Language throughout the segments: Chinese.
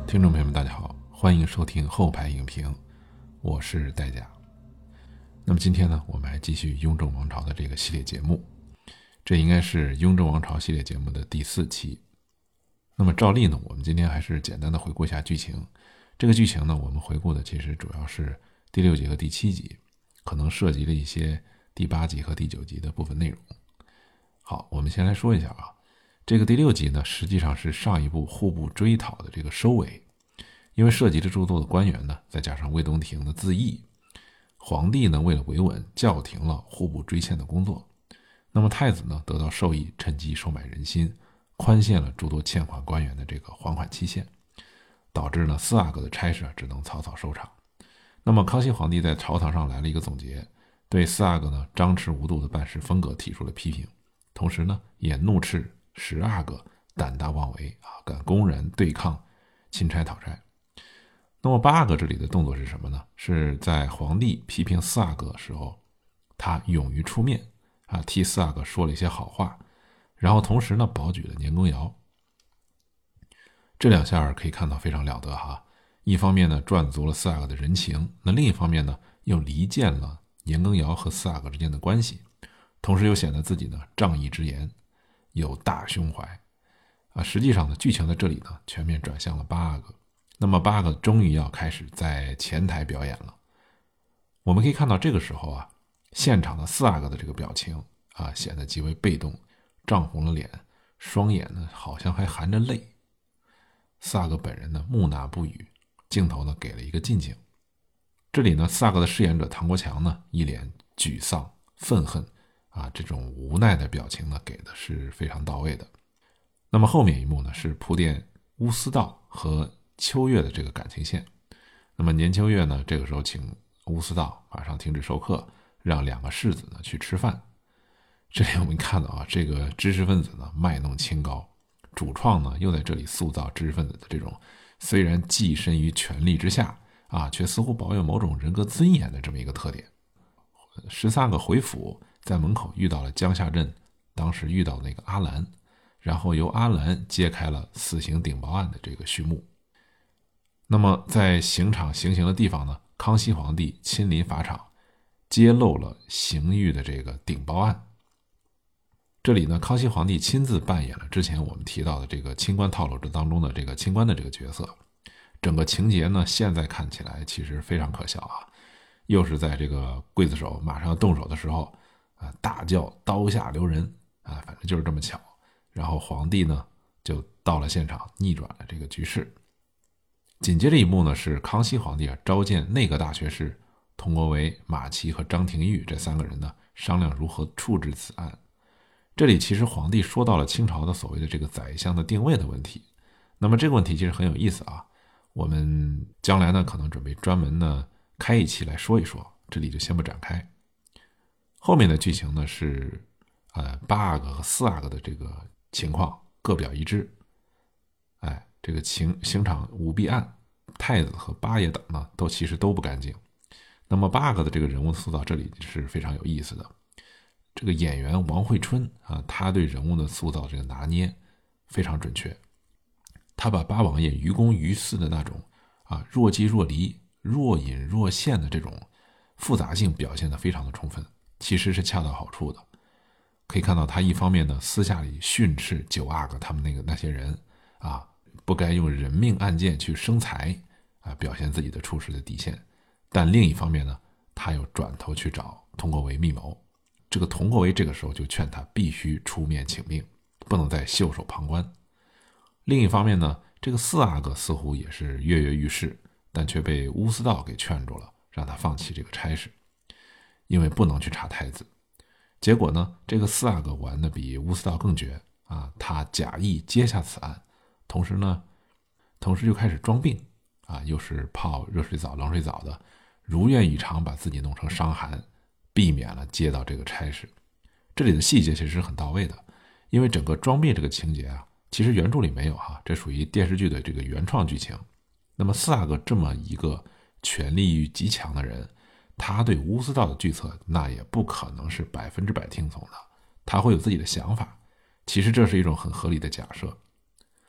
听众朋友们大家好，欢迎收听后排影评，我是戴甲。那么今天呢，我们来继续雍正王朝的这个系列节目，这应该是雍正王朝系列节目的第4期。那么照例呢，我们今天还是简单的回顾一下剧情。这个剧情呢，我们回顾的其实主要是第6集和第7集，可能涉及了一些第8集和第9集的部分内容。好，我们先来说一下啊，这个第6集呢，实际上是上一部户部追讨的这个收尾，因为涉及了诸多的官员呢，再加上魏东亭的自缢，皇帝呢为了维稳，叫停了户部追迁的工作。那么太子呢得到授意，趁机收买人心，宽限了诸多欠款官员的这个还款期限，导致呢四阿哥的差事只能草草收场。那么康熙皇帝在朝堂上来了一个总结，对四阿哥呢张弛无度的办事风格提出了批评，同时呢也怒斥10阿哥胆大妄为敢公然对抗钦差讨债。那么8阿哥这里的动作是什么呢？是在皇帝批评4阿哥的时候，他勇于出面替4阿哥说了一些好话，然后同时呢保举了年羹尧。这两下可以看到非常了得一方面呢赚足了4阿哥的人情，那另一方面呢又离间了年羹尧和4阿哥之间的关系，同时又显得自己呢仗义直言，有大胸怀实际上呢剧情在这里呢全面转向了8阿哥。那么8阿哥终于要开始在前台表演了。我们可以看到这个时候现场的4阿哥的这个表情显得极为被动，涨红了脸，双眼呢好像还含着泪。4阿哥本人呢木讷不语，镜头呢给了一个近景。这里呢4阿哥的饰演者唐国强呢一脸沮丧愤恨这种无奈的表情呢给的是非常到位的。那么后面一幕呢是铺垫乌思道和秋月的这个感情线。那么年秋月呢这个时候请乌思道马上停止授课，让2个世子呢去吃饭。这里我们看到这个知识分子呢卖弄清高，主创呢又在这里塑造知识分子的这种虽然寄身于权力之下却似乎保有某种人格尊严的这么一个特点。13个回府，在门口遇到了江夏镇当时遇到那个阿兰，然后由阿兰揭开了死刑顶包案的这个序幕。那么在刑场行刑的地方呢，康熙皇帝亲临法场，揭露了刑狱的这个顶包案。这里呢，康熙皇帝亲自扮演了之前我们提到的这个清官套路当中的这个清官的这个角色。整个情节呢，现在看起来其实非常可笑又是在这个刽子手马上要动手的时候大叫刀下留人反正就是这么巧。然后皇帝呢就到了现场，逆转了这个局势。紧接着一幕呢是康熙皇帝召见内阁大学士佟国维、马齐和张廷玉这3个人呢商量如何处置此案。这里其实皇帝说到了清朝的所谓的这个宰相的定位的问题。那么这个问题其实很有意思我们将来呢可能准备专门呢开一期来说一说，这里就先不展开。后面的剧情呢是8阿哥和4阿哥的这个情况各表一枝。这个刑场舞弊案，太子和八爷等呢其实都不干净。那么8阿哥的这个人物塑造这里是非常有意思的。这个演员王惠春他对人物的塑造这个拿捏非常准确。他把八王爷于公于私的那种若即若离、若隐若现的这种复杂性表现得非常的充分，其实是恰到好处的。可以看到他一方面呢私下里训斥9阿哥他们那些人不该用人命案件去生财表现自己的处事的底线，但另一方面呢他又转头去找佟国维密谋。这个佟国维这个时候就劝他必须出面请命，不能再袖手旁观。另一方面呢，这个4阿哥似乎也是跃跃欲试，但却被乌思道给劝住了，让他放弃这个差事，因为不能去查太子。结果呢，这个4阿哥玩的比乌思道更绝他假意接下此案，同时就开始装病又是泡热水澡冷水澡的，如愿以偿把自己弄成伤寒，避免了接到这个差事。这里的细节其实是很到位的，因为整个装病这个情节其实原著里没有这属于电视剧的这个原创剧情。那么4阿哥这么一个权力欲极强的人，他对乌思道的决策那也不可能是100%听从的，他会有自己的想法。其实这是一种很合理的假设。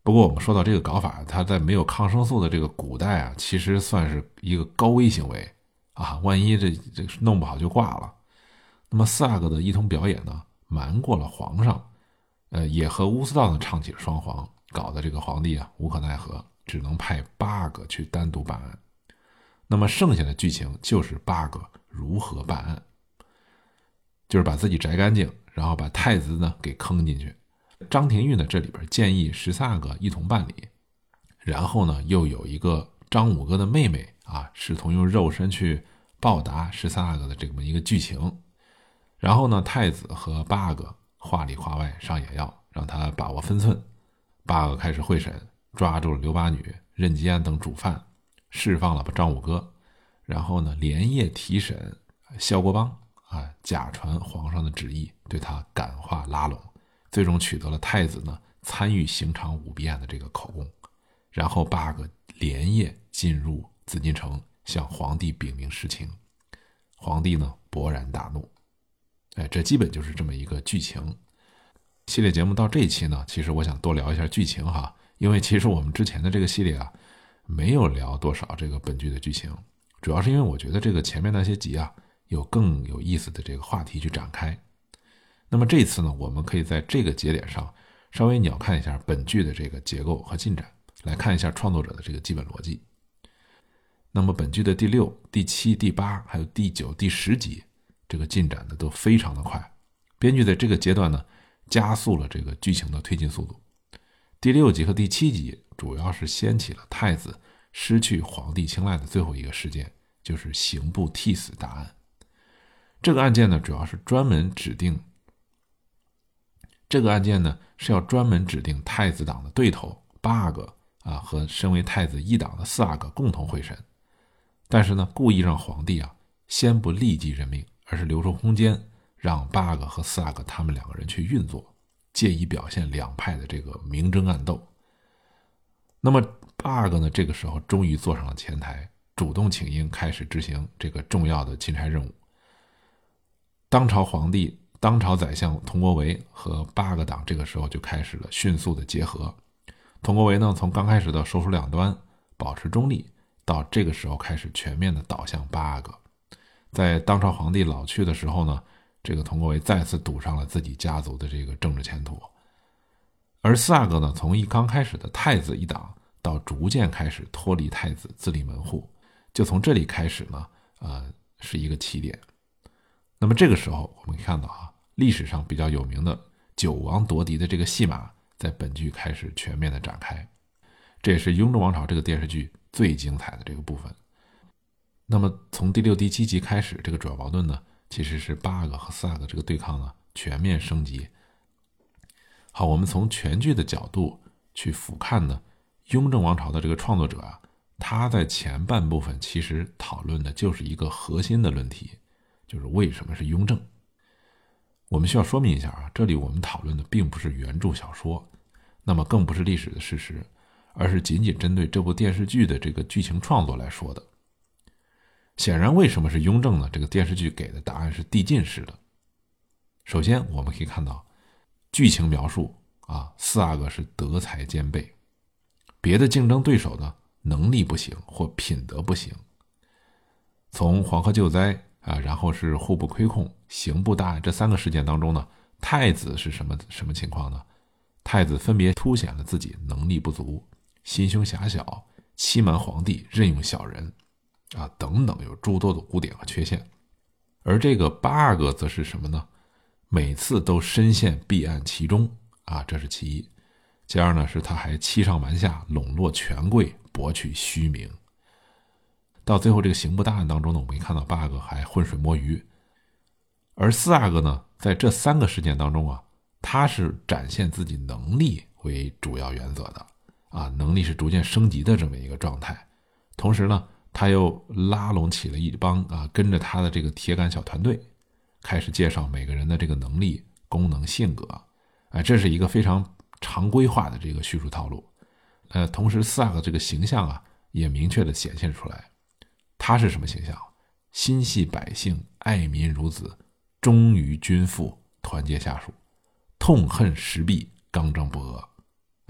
不过我们说到这个搞法，它在没有抗生素的这个古代啊，其实算是一个高危行为啊，万一这弄不好就挂了。那么四阿哥的一通表演呢，瞒过了皇上，也和乌斯道呢唱起了双簧，搞得这个皇帝啊无可奈何，只能派八阿哥去单独办案。那么剩下的剧情就是八阿哥如何办案，就是把自己摘干净，然后把太子呢给坑进去。张廷玉呢这里边建议13阿哥一同办理，然后呢又有一个张五哥的妹妹啊，试图用肉身去报答13阿哥的这么一个剧情。然后呢太子和八阿哥话里话外上眼药，让他把握分寸。八阿哥开始会审，抓住了刘八女、任吉安等主犯，释放了张五哥，然后呢连夜提审萧国邦啊，假传皇上的旨意，对他感化拉拢，最终取得了太子呢参与刑场舞弊案的这个口供。然后八阿哥连夜进入紫禁城，向皇帝禀明实情。皇帝呢勃然大怒。这基本就是这么一个剧情。系列节目到这一期呢，其实我想多聊一下剧情哈，因为其实我们之前的这个系列啊，没有聊多少这个本剧的剧情，主要是因为我觉得这个前面那些集啊，有更有意思的这个话题去展开。那么这一次呢，我们可以在这个节点上稍微鸟看一下本剧的这个结构和进展，来看一下创作者的这个基本逻辑。那么本剧的第6、第7、第8还有第9、第10集，这个进展的都非常的快，编剧在这个阶段呢加速了这个剧情的推进速度。第6集和第7集主要是掀起了太子失去皇帝青睐的最后一个事件，就是刑部替死大案。这个案件呢主要是专门指定太子党的对头八阿哥啊和身为太子一党的四阿哥共同会审，但是呢故意让皇帝啊先不立即任命，而是留出空间让八阿哥和四阿哥他们两个人去运作，借以表现两派的这个明争暗斗。那么八阿哥呢这个时候终于坐上了前台，主动请缨开始执行这个重要的钦差任务。当朝宰相佟国维和八阿哥党这个时候就开始了迅速的结合。佟国维呢从刚开始的手术两端保持中立，到这个时候开始全面的倒向八阿哥。在当朝皇帝老去的时候呢，这个佟国维再次赌上了自己家族的这个政治前途。而四阿哥呢，从刚开始的太子一党到逐渐开始脱离太子自立门户，就从这里开始呢是一个起点。那么这个时候我们可以看到啊，历史上比较有名的九王夺嫡的这个戏码在本剧开始全面的展开，这也是《雍正王朝》这个电视剧最精彩的这个部分。那么从第6、第7集开始，这个主要矛盾呢其实是八阿哥和四阿哥这个对抗呢全面升级。好，我们从全剧的角度去俯瞰呢，雍正王朝的这个创作者啊，他在前半部分其实讨论的就是一个核心的论题，就是为什么是雍正。我们需要说明一下啊，这里我们讨论的并不是原著小说，那么更不是历史的事实，而是仅仅针对这部电视剧的这个剧情创作来说的。显然为什么是雍正呢？这个电视剧给的答案是递进式的。首先我们可以看到剧情描述啊，四阿哥是德才兼备，别的竞争对手呢能力不行或品德不行。从黄河救灾啊，然后是户部亏空、刑部大案这3个事件当中呢，太子是什么情况呢？太子分别凸显了自己能力不足、心胸狭小、欺瞒皇帝、任用小人啊等等，有诸多的污点和缺陷。而这个八阿哥则是什么呢？每次都深陷弊案其中啊，这是其一。其二呢，是他还欺上瞒下，笼络权贵，博取虚名。到最后这个刑部大案当中呢，我们可以看到八阿哥还浑水摸鱼。而四阿哥呢，在这3个事件当中啊，他是展现自己能力为主要原则的啊，能力是逐渐升级的这么一个状态。同时呢，他又拉拢起了一帮跟着他的这个铁杆小团队，开始介绍每个人的这个能力、功能、性格这是一个非常常规化的这个叙述套路。同时四阿哥这个形象啊也明确的显现出来。他是什么形象？心系百姓，爱民如子，忠于君父，团结下属，痛恨时弊，刚正不阿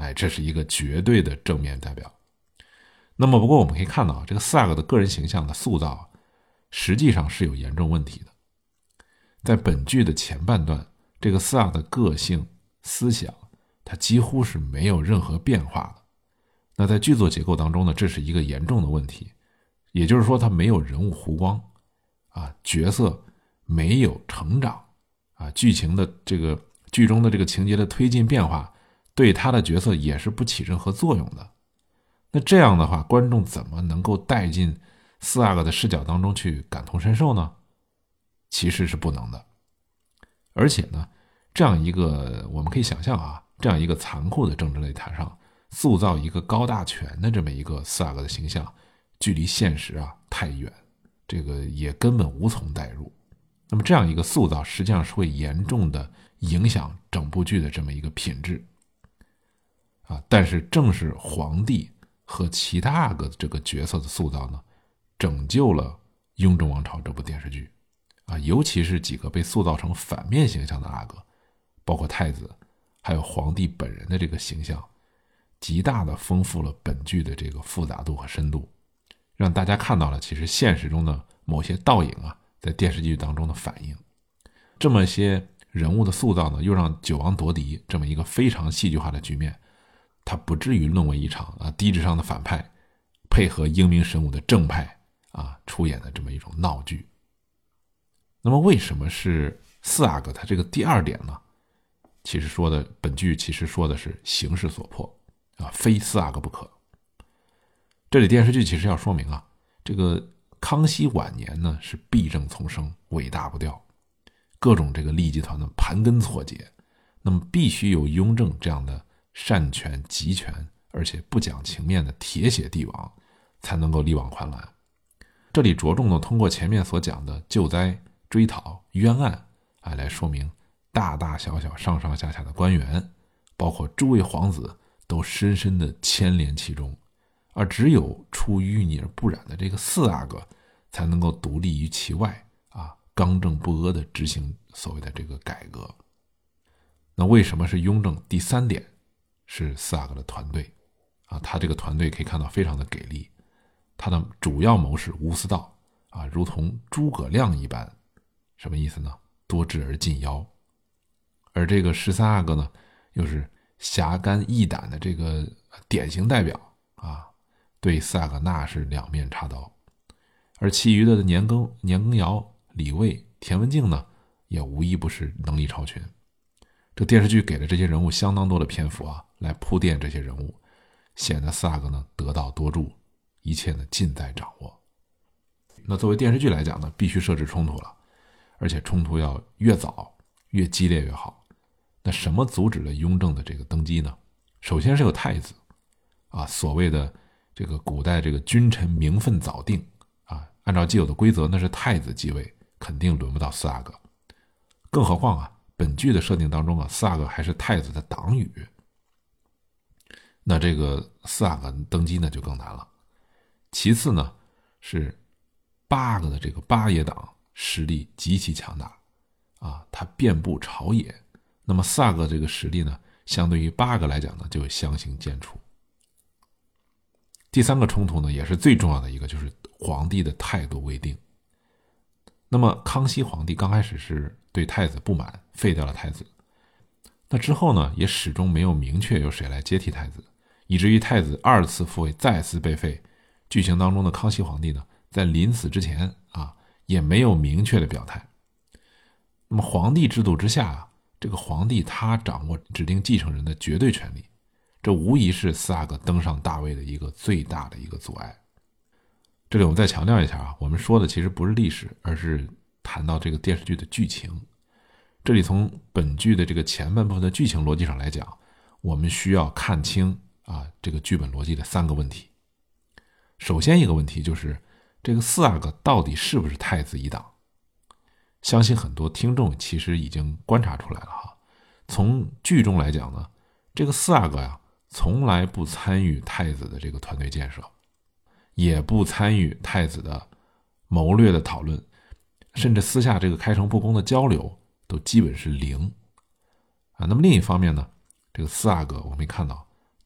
这是一个绝对的正面代表。那么不过我们可以看到，这个四阿哥的个人形象的塑造实际上是有严重问题的。在本剧的前半段，这个四阿哥的个性思想它几乎是没有任何变化的。那在剧作结构当中呢，这是一个严重的问题，也就是说他没有人物弧光角色没有成长剧情的这个剧中的这个情节的推进变化对他的角色也是不起任何作用的。那这样的话，观众怎么能够带进四阿哥的视角当中去感同身受呢？其实是不能的。而且呢，这样一个我们可以想象这样一个残酷的政治擂台上塑造一个高大全的这么一个四阿哥的形象，距离现实太远，这个也根本无从代入。那么这样一个塑造实际上是会严重的影响整部剧的这么一个品质但是正是皇帝和其他阿哥这个角色的塑造呢，拯救了《雍正王朝》这部电视剧尤其是几个被塑造成反面形象的阿哥，包括太子还有皇帝本人的这个形象，极大的丰富了本剧的这个复杂度和深度，让大家看到了其实现实中的某些倒影在电视剧当中的反应。这么些人物的塑造呢，又让九王夺嫡这么一个非常戏剧化的局面，它不至于沦为一场低智商的反派配合英明神武的正派出演的这么一种闹剧。那么为什么是四阿哥他这个第二点呢？其实本剧其实说的是形势所迫非四阿哥不可。这里电视剧其实要说明这个康熙晚年呢是弊政丛生，尾大不掉，各种这个利益集团的盘根错节，那么必须有雍正这样的擅权集权而且不讲情面的铁血帝王才能够力挽狂澜。这里着重的通过前面所讲的救灾、追讨、冤案来说明大大小小上上下下的官员，包括诸位皇子都深深的牵连其中，而只有出淤泥而不染的这个四阿哥才能够独立于其外刚正不阿的执行所谓的这个改革。那为什么是雍正？第三点是四阿哥的团队他这个团队可以看到非常的给力，他的主要谋士吴思道如同诸葛亮一般，什么意思呢？多智而近妖。而这个13阿哥呢，又是侠肝义胆的这个典型代表对四阿哥那是两面插刀。而其余的年羹尧、李卫、田文镜呢，也无一不是能力超群。这电视剧给了这些人物相当多的篇幅来铺垫这些人物，显得四阿哥呢得道多助，一切呢尽在掌握。那作为电视剧来讲呢，必须设置冲突了，而且冲突要越早越激烈越好。那什么阻止了雍正的这个登基呢？首先是有太子所谓的这个古代这个君臣名分早定按照既有的规则，那是太子继位，肯定轮不到四阿哥。更何况本剧的设定当中四阿哥还是太子的党羽，那这个四阿哥登基呢就更难了。其次呢是八个的这个八爷党实力极其强大他遍布朝野，那么四阿哥这个实力呢，相对于八个来讲呢，就相形见绌。第三个冲突呢，也是最重要的一个，就是皇帝的态度未定。那么康熙皇帝刚开始是对太子不满，废掉了太子。那之后呢，也始终没有明确由谁来接替太子，以至于太子二次复位，再次被废。剧情当中的康熙皇帝呢，在临死之前也没有明确的表态。那么皇帝制度之下这个皇帝他掌握指定继承人的绝对权利，这无疑是四阿哥登上大位的一个最大的一个阻碍。这里我们再强调一下我们说的其实不是历史，而是谈到这个电视剧的剧情。这里从本剧的这个前半部分的剧情逻辑上来讲，我们需要看清这个剧本逻辑的三个问题。首先一个问题就是这个四阿哥到底是不是太子一党？相信很多听众其实已经观察出来了从剧中来讲呢，这个四阿哥从来不参与太子的这个团队建设，也不参与太子的谋略的讨论，甚至私下这个开诚布公的交流都基本是零那么另一方面呢，这个四阿哥我们可以看到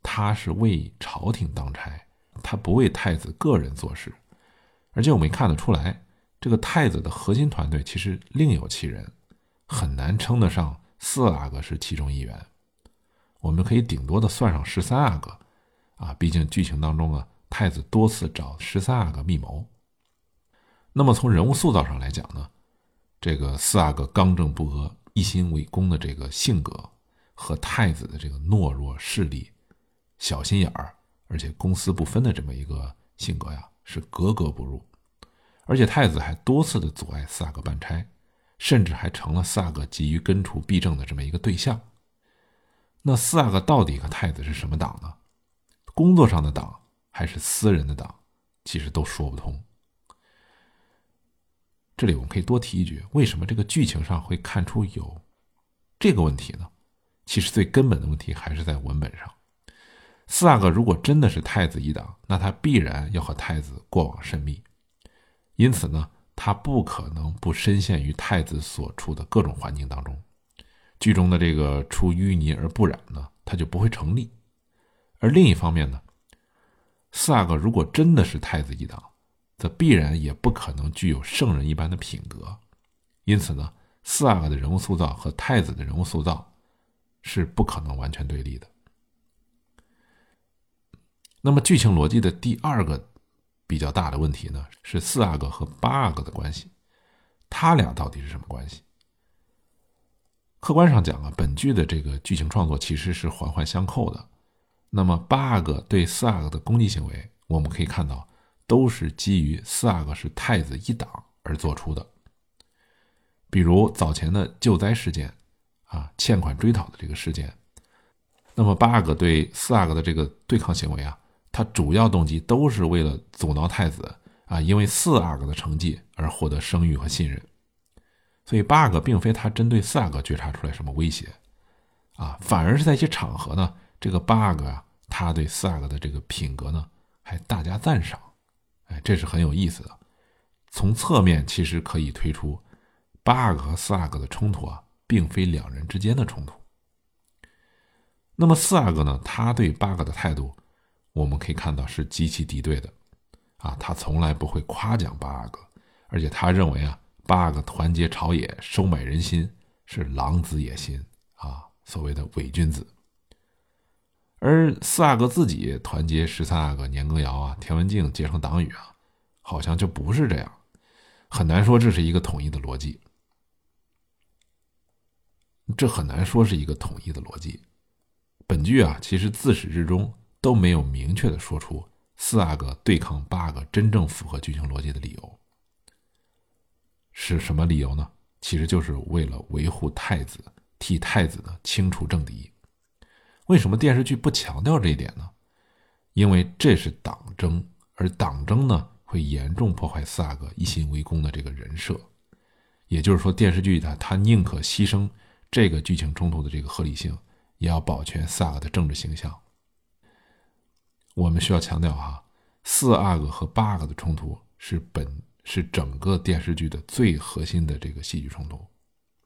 他是为朝廷当差，他不为太子个人做事。而且我们看得出来，这个太子的核心团队其实另有其人，很难称得上4阿哥是其中一员。我们可以顶多的算上13阿哥毕竟剧情当中太子多次找13阿哥密谋。那么从人物塑造上来讲呢，这个4阿哥刚正不阿、一心为公的这个性格，和太子的这个懦弱势利、小心眼儿，而且公私不分的这么一个性格是格格不入。而且太子还多次的阻碍4阿哥办差，甚至还成了4阿哥急于根除弊政的这么一个对象。那4阿哥到底和太子是什么党呢？工作上的党还是私人的党，其实都说不通。这里我们可以多提一句，为什么这个剧情上会看出有这个问题呢？其实最根本的问题还是在文本上。4阿哥如果真的是太子一党，那他必然要和太子过往甚密，因此呢，他不可能不深陷于太子所处的各种环境当中。剧中的这个出淤泥而不染呢，他就不会成立。而另一方面呢，4阿哥如果真的是太子一党，则必然也不可能具有圣人一般的品格。因此呢，4阿哥的人物塑造和太子的人物塑造是不可能完全对立的。那么剧情逻辑的第二个比较大的问题呢，是4阿哥和8阿哥的关系，他俩到底是什么关系？客观上讲本剧的这个剧情创作其实是环环相扣的。那么8阿哥对4阿哥的攻击行为，我们可以看到都是基于4阿哥是太子一党而做出的。比如早前的救灾事件欠款追讨的这个事件，那么8阿哥对4阿哥的这个对抗行为他主要动机都是为了阻挠太子因为4阿哥的成绩而获得声誉和信任。所以8阿哥并非他针对4阿哥觉察出来什么威胁反而是在一些场合呢，这个8阿哥他对4阿哥的这个品格呢还大加赞赏。这是很有意思的。从侧面其实可以推出8阿哥和4阿哥的冲突并非两人之间的冲突。那么4阿哥呢，他对8阿哥的态度我们可以看到是极其敌对的他从来不会夸奖8阿哥，而且他认为8阿哥团结朝野、收买人心是狼子野心所谓的伪君子。而4阿哥自己团结13阿哥、年羹尧田文镜结成党羽好像就不是这样，很难说这是一个统一的逻辑。本剧其实自始至终都没有明确的说出4阿哥对抗8阿哥真正符合剧情逻辑的理由。是什么理由呢？其实就是为了维护太子，替太子呢清除政敌。为什么电视剧不强调这一点呢？因为这是党争，而党争呢会严重破坏4阿哥一心为公的这个人设。也就是说，电视剧它宁可牺牲这个剧情冲突的这个合理性，也要保全4阿哥的政治形象。我们需要强调4阿哥和8阿哥的冲突是整个电视剧的最核心的这个戏剧冲突。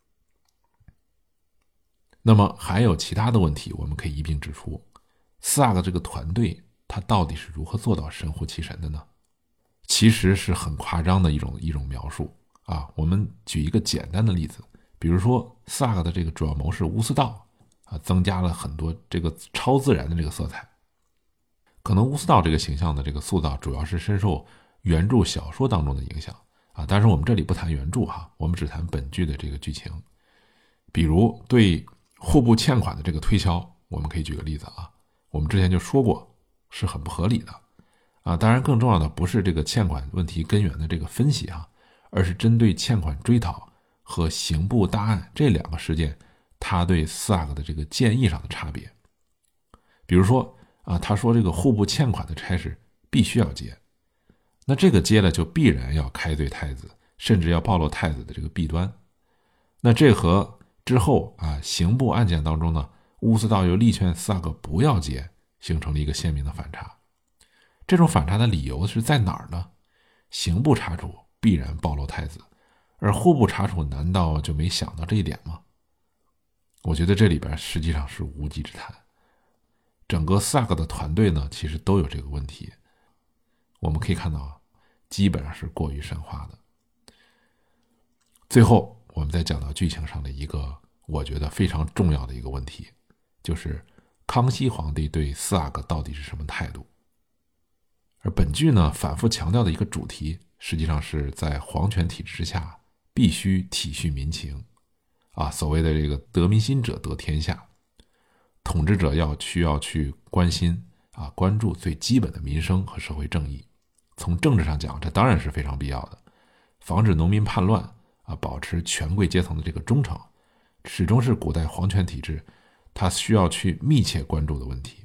那么还有其他的问题我们可以一并指出。4阿哥这个团队他到底是如何做到神乎其神的呢？其实是很夸张的一种描述我们举一个简单的例子，比如说4阿哥的这个主要谋士乌斯道增加了很多这个超自然的这个色彩。可能乌斯道这个形象的这个塑造主要是深受原著小说当中的影响但是我们这里不谈原著我们只谈本剧的这个剧情。比如对户部欠款的这个推销，我们可以举个例子我们之前就说过是很不合理的当然更重要的不是这个欠款问题根源的这个分析而是针对欠款追讨和刑部大案这两个事件，他对4阿哥的这个建议上的差别。比如说他说这个户部欠款的差事必须要接，那这个接了就必然要开罪太子，甚至要暴露太子的这个弊端。那这和之后刑部案件当中呢，乌斯道又力劝4阿哥不要接，形成了一个鲜明的反差。这种反差的理由是在哪儿呢？刑部查处必然暴露太子，而户部查处难道就没想到这一点吗？我觉得这里边实际上是无稽之谈。 整个萨格的团队呢，其实都有这个问题。我们可以看到，基本上是过于神话的。最后，我们再讲到剧情上的一个我觉得非常重要的一个问题，就是康熙皇帝对四阿哥到底是什么态度？而本剧呢，反复强调的一个主题，实际上是在皇权体制之下，必须体恤民情，所谓的这个得民心者得天下，统治者需要去关心关注最基本的民生和社会正义。从政治上讲，这当然是非常必要的，防止农民叛乱保持权贵阶层的这个忠诚，始终是古代皇权体制它需要去密切关注的问题。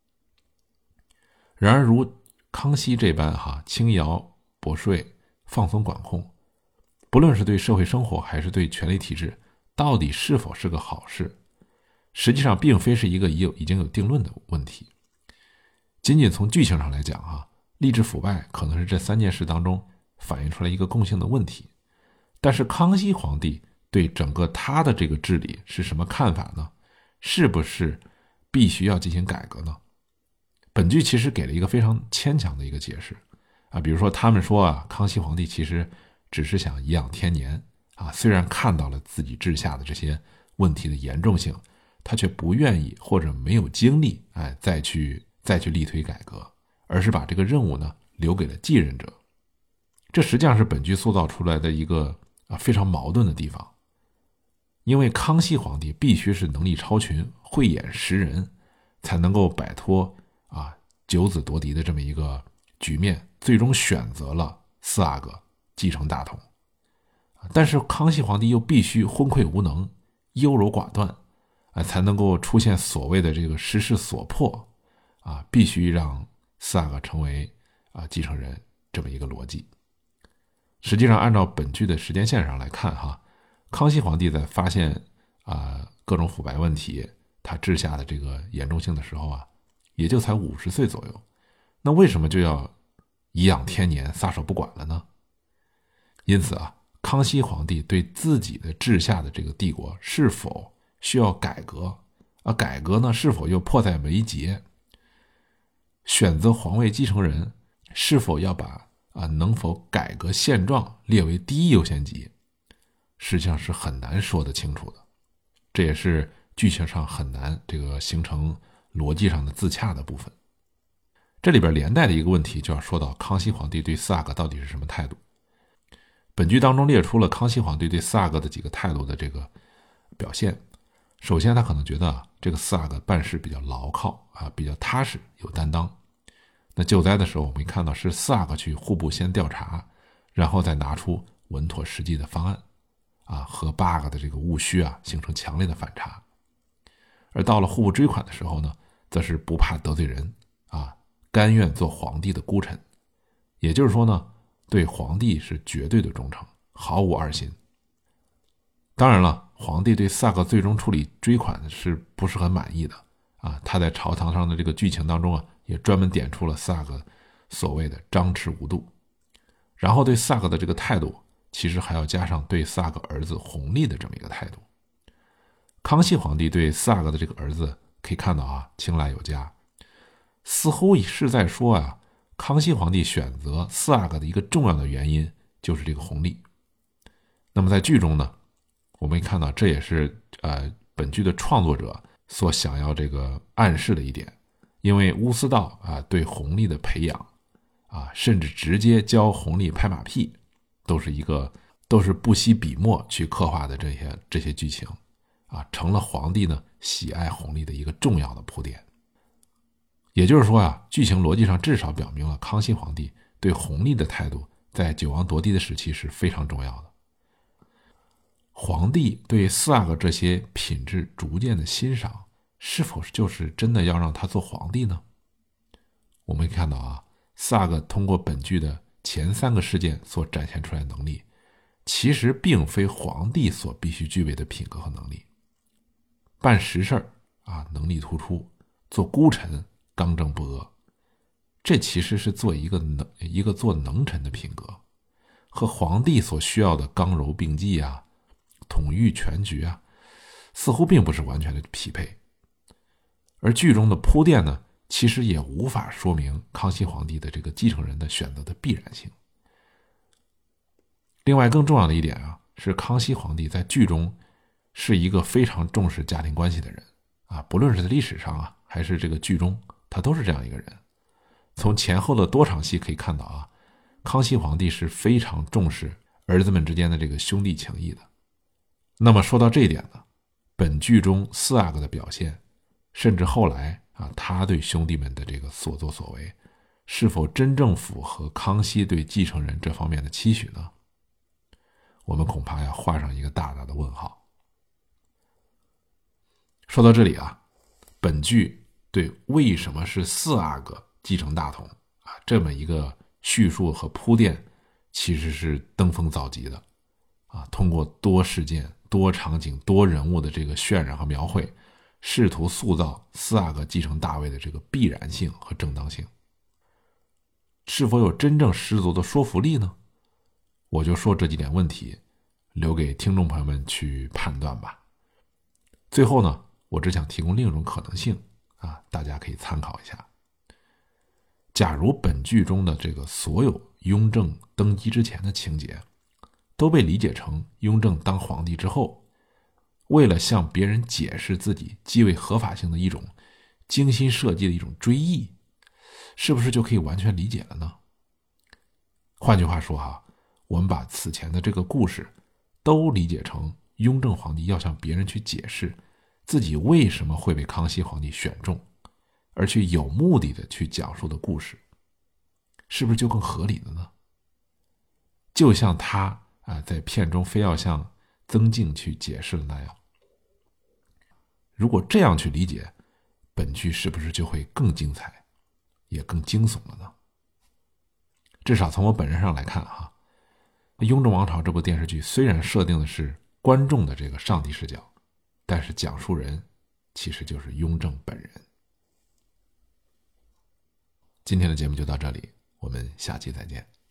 然而如康熙这般轻徭薄税，放松管控，不论是对社会生活还是对权力体制，到底是否是个好事，实际上并非是一个已经有定论的问题。仅仅从剧情上来讲吏治腐败可能是这3件事当中反映出来一个共性的问题。但是康熙皇帝对整个他的这个治理是什么看法呢？是不是必须要进行改革呢？本剧其实给了一个非常牵强的一个解释比如说他们说康熙皇帝其实只是想颐养天年虽然看到了自己治下的这些问题的严重性，他却不愿意或者没有精力再去力推改革，而是把这个任务呢留给了继任者。这实际上是本剧塑造出来的一个非常矛盾的地方。因为康熙皇帝必须是能力超群、慧眼识人，才能够摆脱九子夺嫡的这么一个局面，最终选择了四阿哥继承大统。但是康熙皇帝又必须昏聩无能、优柔寡断才能够出现所谓的这个时势所迫必须让四阿哥成为继承人这么一个逻辑。实际上按照本剧的时间线上来看康熙皇帝在发现各种腐败问题他治下的这个严重性的时候也就才50岁左右。那为什么就要颐养天年撒手不管了呢？因此康熙皇帝对自己的治下的这个帝国是否需要改革改革呢是否又迫在眉睫，选择皇位继承人是否要把能否改革现状列为第一优先级，实际上是很难说得清楚的。这也是剧情上很难这个形成逻辑上的自洽的部分。这里边连带的一个问题就要说到康熙皇帝对四阿哥到底是什么态度。本剧当中列出了康熙皇帝对四阿哥的几个态度的这个表现。首先他可能觉得这个四阿哥办事比较牢靠比较踏实有担当。那救灾的时候我们看到是四阿哥去户部先调查，然后再拿出稳妥实际的方案和八阿哥的这个务虚形成强烈的反差。而到了户部追款的时候呢，则是不怕得罪人甘愿做皇帝的孤臣。也就是说呢，对皇帝是绝对的忠诚，毫无二心。当然了，皇帝对四阿哥最终处理追款是不是很满意的他在朝堂上的这个剧情当中也专门点出了四阿哥所谓的张弛无度。然后对四阿哥的这个态度其实还要加上对四阿哥儿子弘历的这么一个态度。康熙皇帝对四阿哥的这个儿子可以看到青睐有加，似乎是在说康熙皇帝选择四阿哥的一个重要的原因就是这个弘历。那么在剧中呢，我们可以看到这也是本剧的创作者所想要这个暗示的一点。因为乌思道对弘历的培养甚至直接教弘历拍马屁，都是不惜笔墨去刻画的这些剧情成了皇帝呢喜爱弘历的一个重要的铺垫。也就是说剧情逻辑上至少表明了康熙皇帝对弘历的态度在九王夺嫡的时期是非常重要的。皇帝对四阿哥这些品质逐渐的欣赏，是否就是真的要让他做皇帝呢？我们可以看到四阿哥通过本剧的前3个事件所展现出来的能力，其实并非皇帝所必须具备的品格和能力。办实事能力突出，做孤臣刚正不阿，这其实是做一个做能臣的品格，和皇帝所需要的刚柔并济统御全局似乎并不是完全的匹配。 而剧中的铺垫呢，其实也无法说明康熙皇帝的这个继承人的选择的必然性。另外更重要的一点啊，是康熙皇帝在剧中是一个非常重视家庭关系的人啊，不论是在历史上啊，还是这个剧中，他都是这样一个人。从前后的多场戏可以看到啊，康熙皇帝是非常重视儿子们之间的这个兄弟情谊的。那么说到这一点呢，本剧中四阿哥的表现，甚至后来啊，他对兄弟们的这个所作所为，是否真正符合康熙对继承人这方面的期许呢？我们恐怕要画上一个大大的问号。说到这里啊，本剧对为什么是四阿哥继承大统啊这么一个叙述和铺垫，其实是登峰造极的啊！通过多事件、多场景、多人物的这个渲染和描绘，试图塑造四阿哥继承大位的这个必然性和正当性。是否有真正十足的说服力呢？我就说这几点问题，留给听众朋友们去判断吧。最后呢，我只想提供另一种可能性啊，大家可以参考一下。假如本剧中的这个所有雍正登基之前的情节都被理解成雍正当皇帝之后，为了向别人解释自己继位合法性的一种精心设计的一种追忆，是不是就可以完全理解了呢？换句话说哈，我们把此前的这个故事都理解成雍正皇帝要向别人去解释自己为什么会被康熙皇帝选中，而去有目的的去讲述的故事，是不是就更合理了呢？就像他在片中非要向曾静去解释的那样，如果这样去理解，本剧是不是就会更精彩，也更惊悚了呢？至少从我本人上来看哈，《雍正王朝》这部电视剧虽然设定的是观众的这个上帝视角，但是讲述人其实就是雍正本人。今天的节目就到这里，我们下期再见。